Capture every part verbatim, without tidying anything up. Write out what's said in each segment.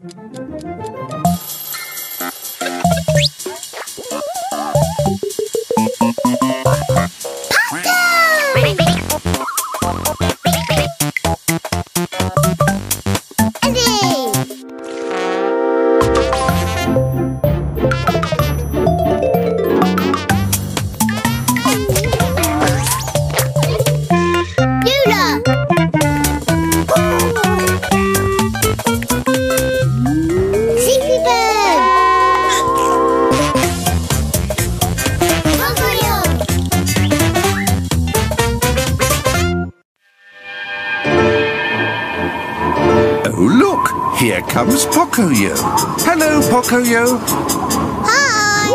Here comes Pocoyo. Hello, Pocoyo. Hi!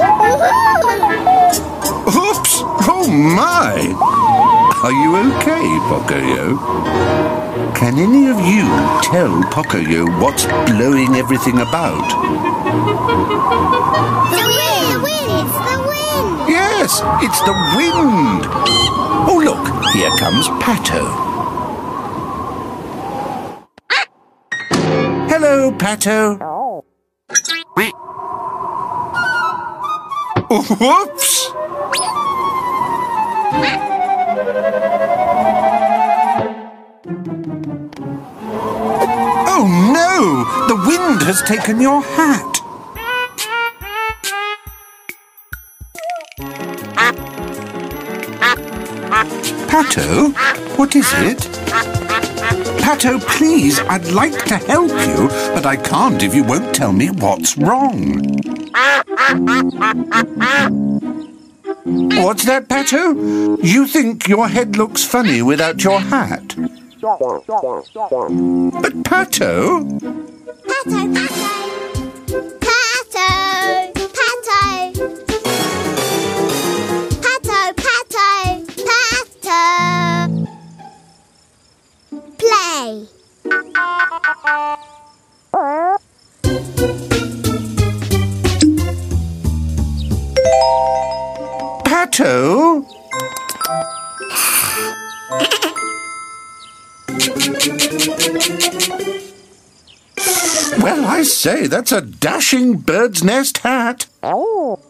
Oops! Oh, my! Are you okay, Pocoyo? Can any of you tell Pocoyo what's blowing everything about? The wind! The wind! It's the wind! Yes, it's the wind! Oh, look, here comes Pato. Hello, Pato. Whoops! Oh no! The wind has taken your hat. Pato, what is it? Pato, please, I'd like to help you, but I can't if you won't tell me what's wrong. What's that, Pato? You think your head looks funny without your hat? But Pato... Pato, Pato! Pato! Pato! Pato, Pato, Pato! Play! Pato? Well, I say, that's a dashing bird's nest hat. Oh.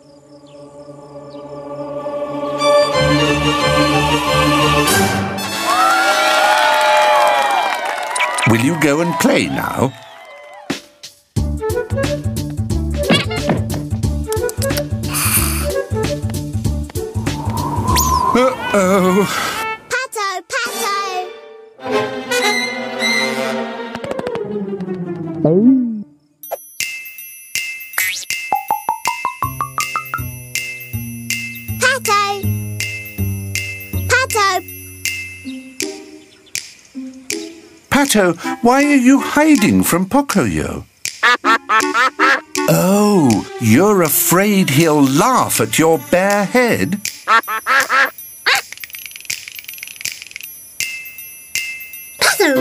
Will you go and play now? Uh-oh. Pato, Pato! Pato! Pato! Pato, why are you hiding from Pocoyo? Oh, you're afraid he'll laugh at your bare head? Pato!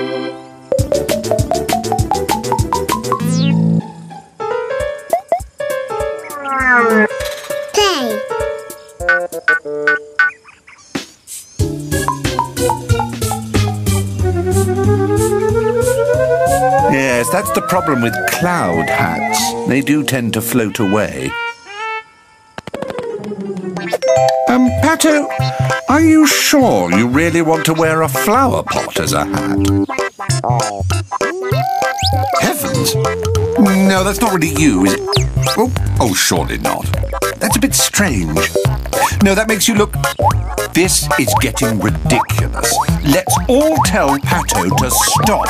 Play! Yes, that's the problem with cloud hats. They do tend to float away. Um, Pato, are you sure you really want to wear a flower pot as a hat? Heavens! No, that's not really you, is it? Oh, oh, surely not. That's a bit strange. No, that makes you look... This is getting ridiculous. Let's all tell Pato to stop.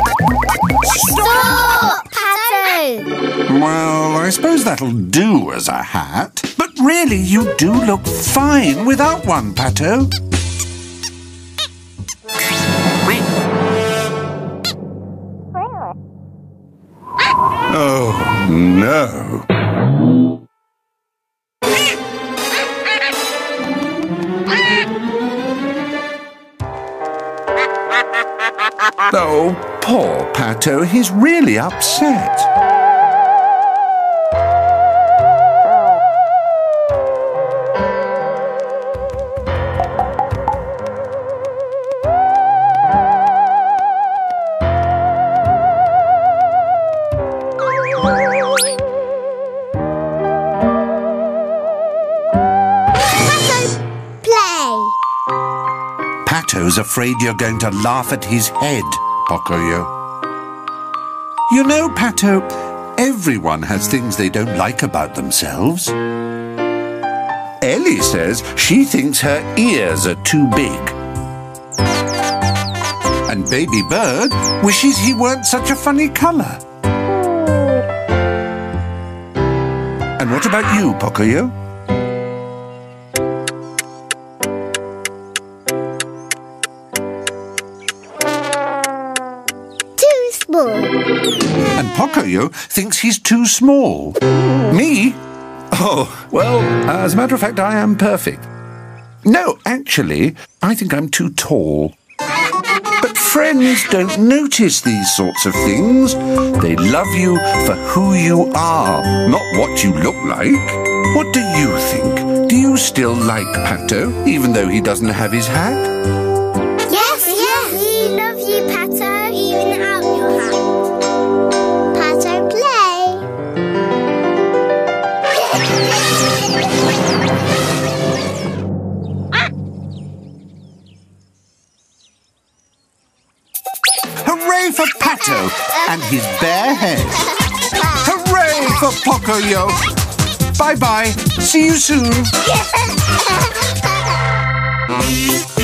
Stop, Pato! Well, I suppose that'll do as a hat. But really, you do look fine without one, Pato. Oh, no. Oh, poor Pato, he's really upset. was afraid you're going to laugh at his head, Pocoyo. You know, Pato, everyone has things they don't like about themselves. Ellie says she thinks her ears are too big. And Baby Bird wishes he weren't such a funny colour. And what about you, Pocoyo? Too small. And Pocoyo thinks he's too small. Me? Oh, well, as a matter of fact, I am perfect. No, actually, I think I'm too tall. But friends don't notice these sorts of things. They love you for who you are, not what you look like. What do you think? Do you still like Pato, even though he doesn't have his hat? Yes, yes. We love you, Pato, even without your hat. Pato, play. Hooray for Pato and his bare head. Hooray for Pocoyo. Bye-bye. See you soon.